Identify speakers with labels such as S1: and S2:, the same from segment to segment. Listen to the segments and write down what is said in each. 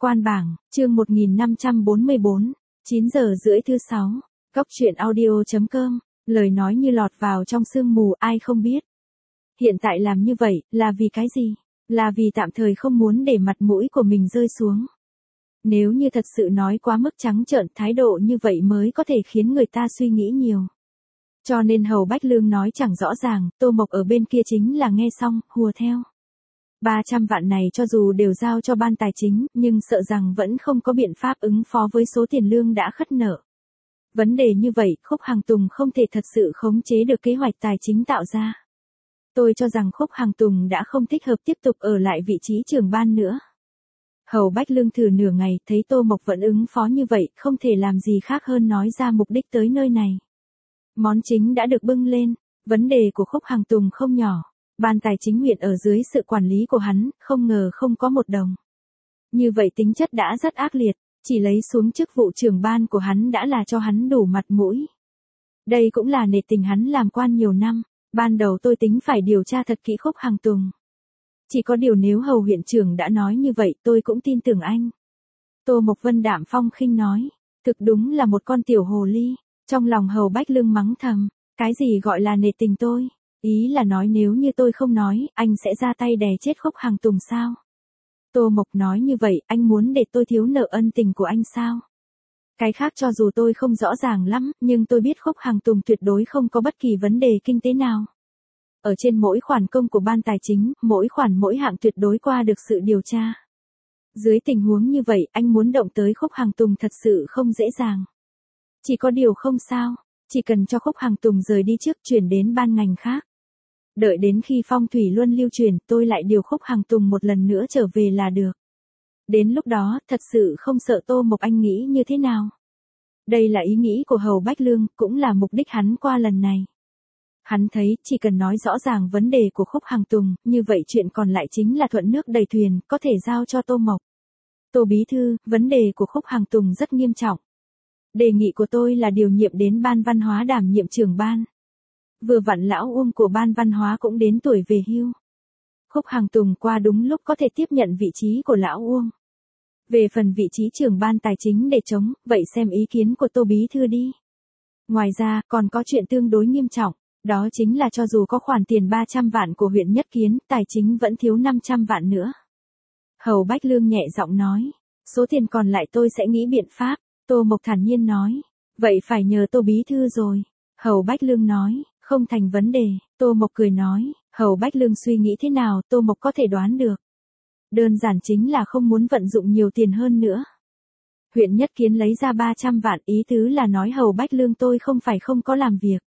S1: Quan bảng, chương 1544, 9 giờ rưỡi thứ 6. Cốc truyện audio.com, lời nói như lọt vào trong sương mù, ai không biết. Hiện tại làm như vậy, là vì cái gì? Là vì tạm thời không muốn để mặt mũi của mình rơi xuống. Nếu như thật sự nói quá mức trắng trợn, thái độ như vậy mới có thể khiến người ta suy nghĩ nhiều. Cho nên Hầu Bách Lương nói chẳng rõ ràng, Tô Mộc ở bên kia chính là nghe xong, hùa theo. 300 vạn này cho dù đều giao cho ban tài chính, nhưng sợ rằng vẫn không có biện pháp ứng phó với số tiền lương đã khất nợ. Vấn đề như vậy, Khúc Hàng Tùng không thể thật sự khống chế được kế hoạch tài chính tạo ra. Tôi cho rằng Khúc Hàng Tùng đã không thích hợp tiếp tục ở lại vị trí trưởng ban nữa. Hầu Bách Lương thử nửa ngày, thấy Tô Mộc vẫn ứng phó như vậy, không thể làm gì khác hơn nói ra mục đích tới nơi này. Món chính đã được bưng lên, vấn đề của Khúc Hàng Tùng không nhỏ. Ban tài chính huyện ở dưới sự quản lý của hắn, không ngờ không có một đồng. Như vậy tính chất đã rất ác liệt, chỉ lấy xuống chức vụ trưởng ban của hắn đã là cho hắn đủ mặt mũi. Đây cũng là nể tình hắn làm quan nhiều năm, ban đầu tôi tính phải điều tra thật kỹ Khúc Hàng Tùng. Chỉ có điều nếu Hầu huyện trưởng đã nói như vậy tôi cũng tin tưởng anh. Tô Mộc Vân đạm phong khinh nói, thực đúng là một con tiểu hồ ly, trong lòng Hầu Bách Lương mắng thầm, cái gì gọi là nể tình tôi? Ý là nói nếu như tôi không nói, anh sẽ ra tay đè chết Khúc Hàng Tùng sao? Tô Mộc nói như vậy, anh muốn để tôi thiếu nợ ân tình của anh sao? Cái khác cho dù tôi không rõ ràng lắm, nhưng tôi biết Khúc Hàng Tùng tuyệt đối không có bất kỳ vấn đề kinh tế nào. Ở trên mỗi khoản công của ban tài chính, mỗi khoản mỗi hạng tuyệt đối qua được sự điều tra. Dưới tình huống như vậy, anh muốn động tới Khúc Hàng Tùng thật sự không dễ dàng. Chỉ có điều không sao, chỉ cần cho Khúc Hàng Tùng rời đi trước chuyển đến ban ngành khác. Đợi đến khi phong thủy luân lưu truyền, tôi lại điều Khúc Hàng Tùng một lần nữa trở về là được. Đến lúc đó, thật sự không sợ Tô Mộc anh nghĩ như thế nào. Đây là ý nghĩ của Hầu Bách Lương, cũng là mục đích hắn qua lần này. Hắn thấy, chỉ cần nói rõ ràng vấn đề của Khúc Hàng Tùng, như vậy chuyện còn lại chính là thuận nước đầy thuyền, có thể giao cho Tô Mộc. Tô Bí Thư, vấn đề của Khúc Hàng Tùng rất nghiêm trọng. Đề nghị của tôi là điều nhiệm đến ban văn hóa đảm nhiệm trưởng ban. Vừa vặn lão Uông của ban văn hóa cũng đến tuổi về hưu. Khúc Hàng Tùng qua đúng lúc có thể tiếp nhận vị trí của lão Uông. Về phần vị trí trưởng ban tài chính để chống, vậy xem ý kiến của Tô Bí Thư đi. Ngoài ra, còn có chuyện tương đối nghiêm trọng, đó chính là cho dù có khoản tiền 300 vạn của huyện Nhất Kiến, tài chính vẫn thiếu 500 vạn nữa. Hầu Bách Lương nhẹ giọng nói, số tiền còn lại tôi sẽ nghĩ biện pháp. Tô Mộc thản nhiên nói, vậy phải nhờ Tô Bí Thư rồi. Hầu Bách Lương nói, không thành vấn đề. Tô Mộc cười nói, Hầu Bách Lương suy nghĩ thế nào Tô Mộc có thể đoán được. Đơn giản chính là không muốn vận dụng nhiều tiền hơn nữa. Huyện Nhất Kiến lấy ra 300 vạn, ý tứ là nói Hầu Bách Lương tôi không phải không có làm việc.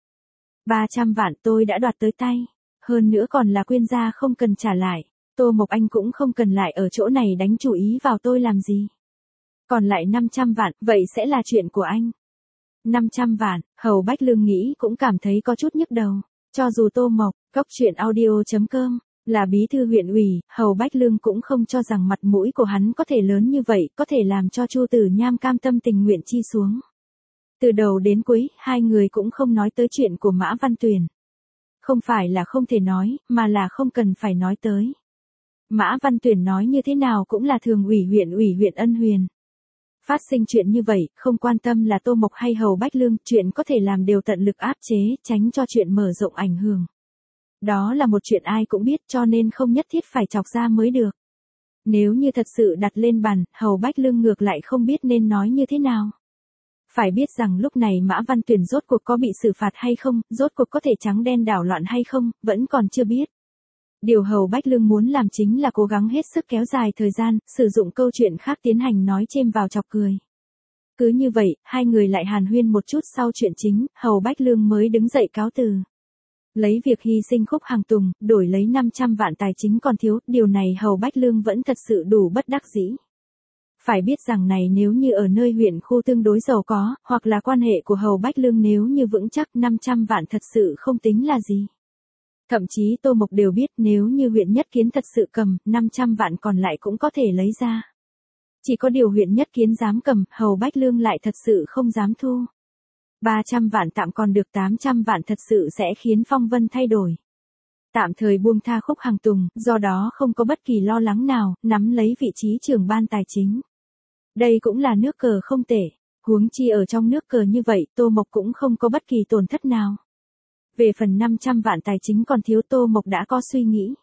S1: 300 vạn tôi đã đoạt tới tay, hơn nữa còn là quyên gia không cần trả lại. Tô Mộc anh cũng không cần lại ở chỗ này đánh chủ ý vào tôi làm gì. Còn lại 500 vạn, vậy sẽ là chuyện của anh. 500 vạn, Hầu Bách Lương nghĩ cũng cảm thấy có chút nhức đầu. Cho dù Tô Mộc, Cốc truyện audio.com, là bí thư huyện ủy, Hầu Bách Lương cũng không cho rằng mặt mũi của hắn có thể lớn như vậy, có thể làm cho Chu Tử Nham cam tâm tình nguyện chi xuống. Từ đầu đến cuối, hai người cũng không nói tới chuyện của Mã Văn Tuyền. Không phải là không thể nói, mà là không cần phải nói tới. Mã Văn Tuyền nói như thế nào cũng là thường ủy huyện Ân Huyền. Phát sinh chuyện như vậy, không quan tâm là Tô Mộc hay Hầu Bách Lương, chuyện có thể làm đều tận lực áp chế, tránh cho chuyện mở rộng ảnh hưởng. Đó là một chuyện ai cũng biết cho nên không nhất thiết phải chọc ra mới được. Nếu như thật sự đặt lên bàn, Hầu Bách Lương ngược lại không biết nên nói như thế nào. Phải biết rằng lúc này Mã Văn Tuyền rốt cuộc có bị xử phạt hay không, rốt cuộc có thể trắng đen đảo loạn hay không, vẫn còn chưa biết. Điều Hầu Bách Lương muốn làm chính là cố gắng hết sức kéo dài thời gian, sử dụng câu chuyện khác tiến hành nói chêm vào chọc cười. Cứ như vậy, hai người lại hàn huyên một chút sau chuyện chính, Hầu Bách Lương mới đứng dậy cáo từ. Lấy việc hy sinh Khúc Hàng Tùng, đổi lấy 500 vạn tài chính còn thiếu, điều này Hầu Bách Lương vẫn thật sự đủ bất đắc dĩ. Phải biết rằng này nếu như ở nơi huyện khu tương đối giàu có, hoặc là quan hệ của Hầu Bách Lương nếu như vững chắc 500 vạn thật sự không tính là gì. Thậm chí Tô Mộc đều biết nếu như huyện Nhất Kiến thật sự cầm, 500 vạn còn lại cũng có thể lấy ra. Chỉ có điều huyện Nhất Kiến dám cầm, Hầu Bách Lương lại thật sự không dám thu. 300 vạn tạm còn được 800 vạn thật sự sẽ khiến phong vân thay đổi. Tạm thời buông tha Khúc Hàng Tùng, do đó không có bất kỳ lo lắng nào, nắm lấy vị trí trưởng ban tài chính. Đây cũng là nước cờ không tệ. Huống chi ở trong nước cờ như vậy, Tô Mộc cũng không có bất kỳ tổn thất nào. Về phần 500 vạn tài chính còn thiếu, Tô Mộc đã có suy nghĩ.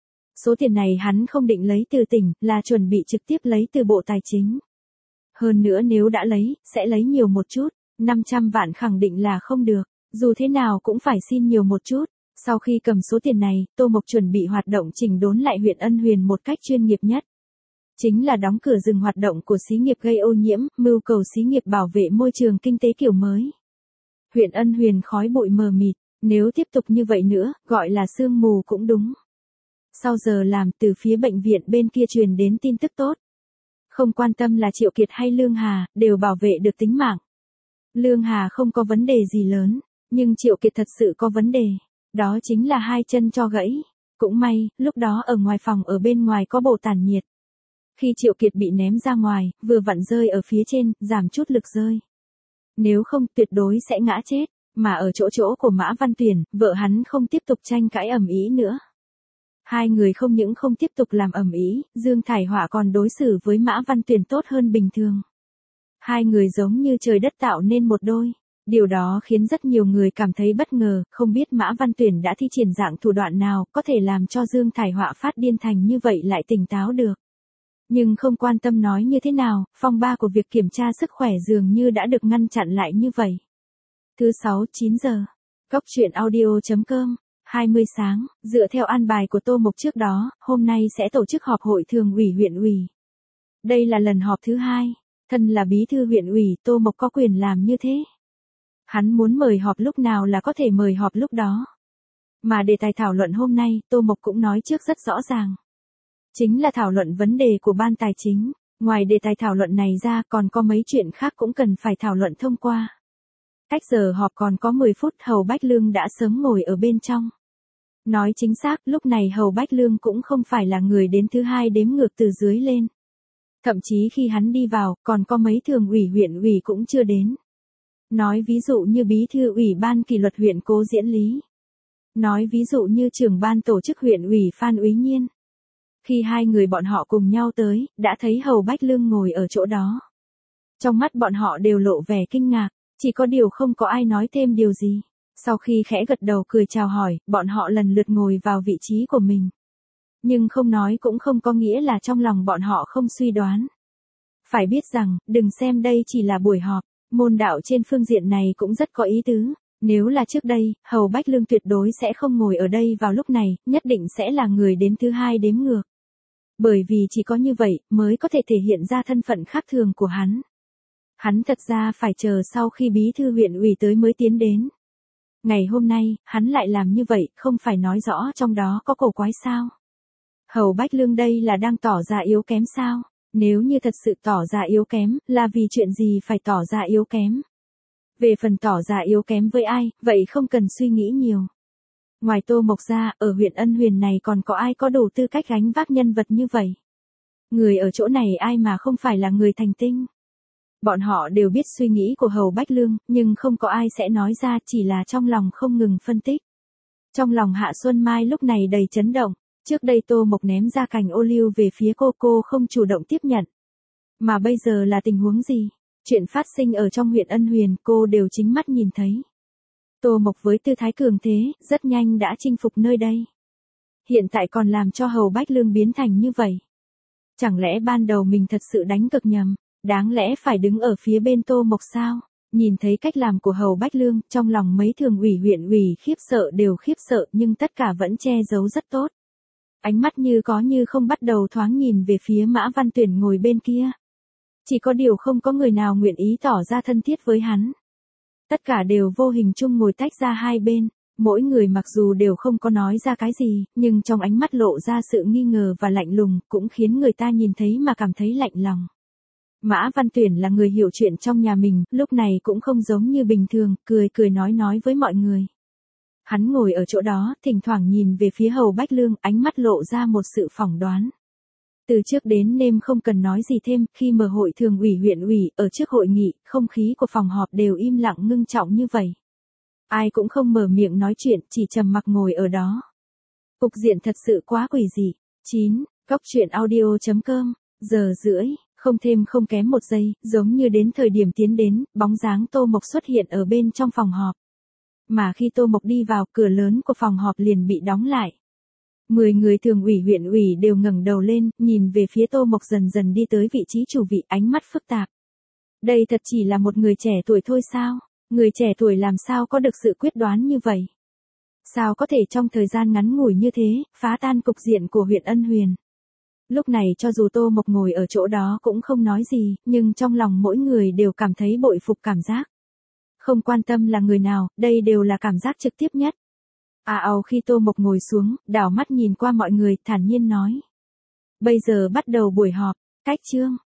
S1: Số tiền này hắn không định lấy từ tỉnh, là chuẩn bị trực tiếp lấy từ bộ tài chính. Hơn nữa nếu đã lấy, sẽ lấy nhiều một chút, 500 vạn khẳng định là không được, dù thế nào cũng phải xin nhiều một chút. Sau khi cầm số tiền này, Tô Mộc chuẩn bị hoạt động chỉnh đốn lại huyện Ân Huyền một cách chuyên nghiệp nhất. Chính là đóng cửa dừng hoạt động của xí nghiệp gây ô nhiễm, mưu cầu xí nghiệp bảo vệ môi trường kinh tế kiểu mới. Huyện Ân Huyền khói bụi mờ mịt, nếu tiếp tục như vậy nữa, gọi là sương mù cũng đúng. Sau giờ làm, từ phía bệnh viện bên kia truyền đến tin tức tốt. Không quan tâm là Triệu Kiệt hay Lương Hà, đều bảo vệ được tính mạng. Lương Hà không có vấn đề gì lớn, nhưng Triệu Kiệt thật sự có vấn đề. Đó chính là hai chân cho gãy. Cũng may, lúc đó ở ngoài phòng ở bên ngoài có bộ tản nhiệt. Khi Triệu Kiệt bị ném ra ngoài, vừa vặn rơi ở phía trên, giảm chút lực rơi. Nếu không, tuyệt đối sẽ ngã chết. Mà ở chỗ của Mã Văn Tuyển, vợ hắn không tiếp tục tranh cãi ầm ĩ nữa. Hai người không những không tiếp tục làm ầm ĩ, Dương Thải Họa còn đối xử với Mã Văn Tuyển tốt hơn bình thường. Hai người giống như trời đất tạo nên một đôi. Điều đó khiến rất nhiều người cảm thấy bất ngờ, không biết Mã Văn Tuyển đã thi triển dạng thủ đoạn nào có thể làm cho Dương Thải Họa phát điên thành như vậy lại tỉnh táo được. Nhưng không quan tâm nói như thế nào, phong ba của việc kiểm tra sức khỏe dường như đã được ngăn chặn lại như vậy. Thứ 6, 9 giờ. Góc truyện audio.com 20 sáng, dựa theo an bài của Tô Mộc trước đó, hôm nay sẽ tổ chức họp hội thường ủy huyện ủy. Đây là lần họp thứ 2, thân là bí thư huyện ủy, Tô Mộc có quyền làm như thế. Hắn muốn mời họp lúc nào là có thể mời họp lúc đó. Mà đề tài thảo luận hôm nay, Tô Mộc cũng nói trước rất rõ ràng. Chính là thảo luận vấn đề của ban tài chính, ngoài đề tài thảo luận này ra còn có mấy chuyện khác cũng cần phải thảo luận thông qua. Cách giờ họp còn có 10 phút, Hầu Bách Lương đã sớm ngồi ở bên trong. Nói chính xác, lúc này Hầu Bách Lương cũng không phải là người đến thứ hai đếm ngược từ dưới lên. Thậm chí khi hắn đi vào, còn có mấy thường ủy huyện ủy cũng chưa đến. Nói ví dụ như bí thư ủy ban kỷ luật huyện Cố Diễn Lý. Nói ví dụ như trưởng ban tổ chức huyện ủy Phan Úy Nhiên. Khi hai người bọn họ cùng nhau tới, đã thấy Hầu Bách Lương ngồi ở chỗ đó. Trong mắt bọn họ đều lộ vẻ kinh ngạc, chỉ có điều không có ai nói thêm điều gì. Sau khi khẽ gật đầu cười chào hỏi, bọn họ lần lượt ngồi vào vị trí của mình. Nhưng không nói cũng không có nghĩa là trong lòng bọn họ không suy đoán. Phải biết rằng, đừng xem đây chỉ là buổi họp, môn đạo trên phương diện này cũng rất có ý tứ. Nếu là trước đây, Hầu Bách Lương tuyệt đối sẽ không ngồi ở đây vào lúc này, nhất định sẽ là người đến thứ hai đếm ngược. Bởi vì chỉ có như vậy, mới có thể thể hiện ra thân phận khác thường của hắn. Hắn thật ra phải chờ sau khi bí thư huyện ủy tới mới tiến đến. Ngày hôm nay, hắn lại làm như vậy, không phải nói rõ trong đó có cổ quái sao? Hầu Bách Lương đây là đang tỏ ra yếu kém sao? Nếu như thật sự tỏ ra yếu kém, là vì chuyện gì phải tỏ ra yếu kém? Về phần tỏ ra yếu kém với ai, vậy không cần suy nghĩ nhiều. Ngoài Tô Mộc ra, ở huyện Ân Huyền này còn có ai có đủ tư cách gánh vác nhân vật như vậy? Người ở chỗ này ai mà không phải là người thành tinh? Bọn họ đều biết suy nghĩ của Hầu Bách Lương, nhưng không có ai sẽ nói ra, chỉ là trong lòng không ngừng phân tích. Trong lòng Hạ Xuân Mai lúc này đầy chấn động, trước đây Tô Mộc ném ra cành ô liu về phía cô không chủ động tiếp nhận. Mà bây giờ là tình huống gì? Chuyện phát sinh ở trong huyện Ân Huyền, cô đều chính mắt nhìn thấy. Tô Mộc với tư thái cường thế, rất nhanh đã chinh phục nơi đây. Hiện tại còn làm cho Hầu Bách Lương biến thành như vậy. Chẳng lẽ ban đầu mình thật sự đánh cực nhầm, đáng lẽ phải đứng ở phía bên Tô Mộc sao? Nhìn thấy cách làm của Hầu Bách Lương, trong lòng mấy thường ủy huyện ủy khiếp sợ đều khiếp sợ, nhưng tất cả vẫn che giấu rất tốt. Ánh mắt như có như không bắt đầu thoáng nhìn về phía Mã Văn Tuyển ngồi bên kia. Chỉ có điều không có người nào nguyện ý tỏ ra thân thiết với hắn. Tất cả đều vô hình chung ngồi tách ra hai bên, mỗi người mặc dù đều không có nói ra cái gì, nhưng trong ánh mắt lộ ra sự nghi ngờ và lạnh lùng, cũng khiến người ta nhìn thấy mà cảm thấy lạnh lòng. Mã Văn Tuyển là người hiểu chuyện trong nhà mình, lúc này cũng không giống như bình thường, cười nói với mọi người. Hắn ngồi ở chỗ đó, thỉnh thoảng nhìn về phía Hầu Bách Lương, ánh mắt lộ ra một sự phỏng đoán. Từ trước đến đêm không cần nói gì thêm, khi mở hội thường ủy huyện ủy, ở trước hội nghị, không khí của phòng họp đều im lặng ngưng trọng như vậy. Ai cũng không mở miệng nói chuyện, chỉ trầm mặc ngồi ở đó. Cục diện thật sự quá quỷ dị. 9. Góc truyện audio.com, giờ rưỡi. Không thêm không kém một giây, giống như đến thời điểm tiến đến, bóng dáng Tô Mộc xuất hiện ở bên trong phòng họp. Mà khi Tô Mộc đi vào, cửa lớn của phòng họp liền bị đóng lại. 10 người thường ủy huyện ủy đều ngẩng đầu lên, nhìn về phía Tô Mộc dần dần đi tới vị trí chủ vị, ánh mắt phức tạp. Đây thật chỉ là một người trẻ tuổi thôi sao? Người trẻ tuổi làm sao có được sự quyết đoán như vậy? Sao có thể trong thời gian ngắn ngủi như thế, phá tan cục diện của huyện Ân Huyền? Lúc này cho dù Tô Mộc ngồi ở chỗ đó cũng không nói gì, nhưng trong lòng mỗi người đều cảm thấy bội phục cảm giác. Không quan tâm là người nào, đây đều là cảm giác trực tiếp nhất. Khi Tô Mộc ngồi xuống, đảo mắt nhìn qua mọi người, thản nhiên nói. Bây giờ bắt đầu buổi họp, cách chương.